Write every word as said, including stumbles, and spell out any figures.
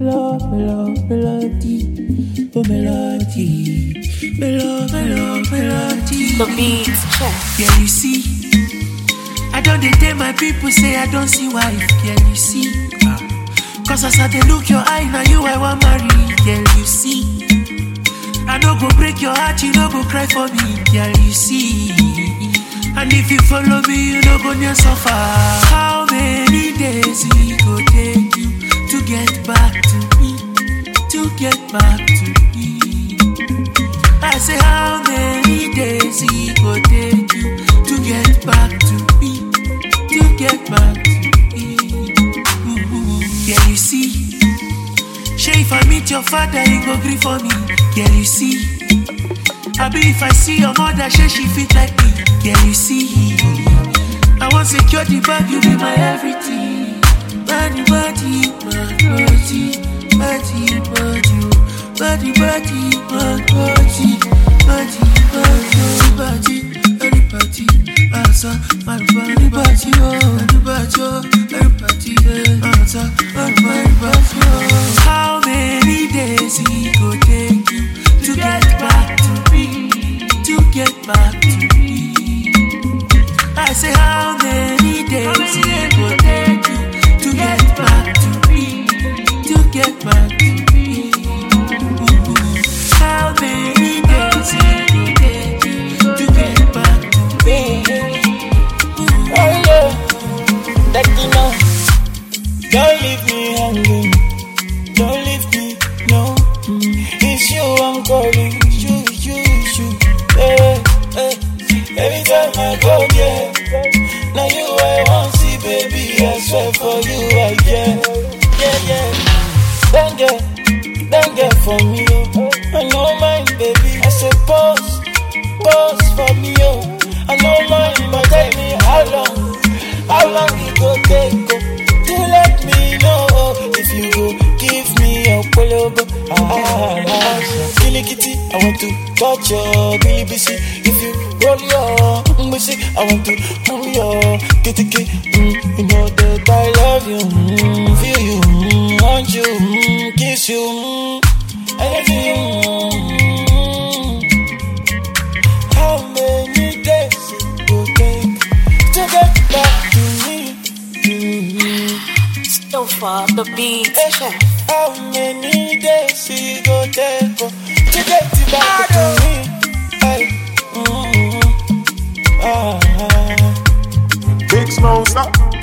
love, me love, melody, oh melody, me love, me love, melody. The beats, check. Yeah, you see, I don't tell my people say I don't see why. Yeah, you see, cause as I dey look your eye, now you I want marry. Yeah, you see, I don't go break your heart, you don't go cry for me. Yeah, you see, and if you follow me, you don't go near suffer. How many days it go take you to get back to me, to get back to me? I say how many days it go take you to get back to me, to get back to me? Ooh, yeah, you see, sure if I meet your father, he go grieve for me. Yeah, you see, I be if I see your mother, sure she fit like me. Yeah, you see, I want secure the bag, you be my everything. Body, body, body, body, body, body, body, body, body, body, body, everybody, answer, my body, body, oh, everybody, oh, everybody, answer, my body, body, oh. How many days it go take you to get back to me, to get back to me? I say how many days it will take you to get back to me, to get back to me? Ooh, how many days it will take you to get back to me? Ooh. Oh yeah, that you know, don't leave me hanging, don't leave me, no. It's you I'm calling, you, you, you, hey, hey. Every time I go there, now you I want see, baby. I swear for you I care. Yeah, yeah. Don't get, don't get for me, oh. I know mine, baby. I say pause, pause for me, oh. I know mine, but tell me how long, how long it go take, oh. To let me know if you go give me a polo. Ah, ah, ah. Killy kitty, I want to touch your billy busy. If you roll your music, I want to move your kitty kitty. Mm, you know that I love you, mm, feel you, mm, want you, mm, kiss you, mm, anything. Mm. How many days it will take to get back to me? Mm. So far, the beats, check. How many days it will take to get back to me? Hey. Mm-hmm. Ah, ah. Big Smoke, stop.